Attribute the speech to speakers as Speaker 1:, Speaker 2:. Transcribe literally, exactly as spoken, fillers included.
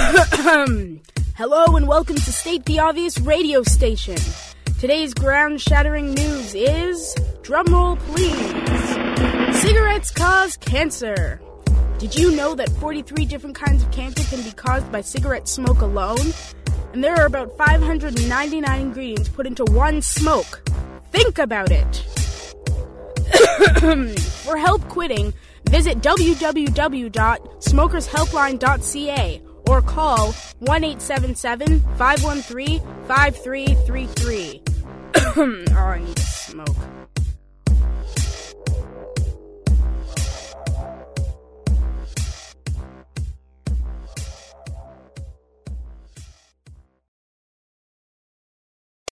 Speaker 1: Hello and welcome to State the Obvious radio station. Today's ground-shattering news is, drumroll please, cigarettes cause cancer. Did you know that forty-three different kinds of cancer can be caused by cigarette smoke alone? And there are about five hundred ninety-nine ingredients put into one smoke. Think about it. For help quitting, visit w w w dot smokers helpline dot c a or call one eight seven seven, five one three, five three three three. Oh, I need to smoke.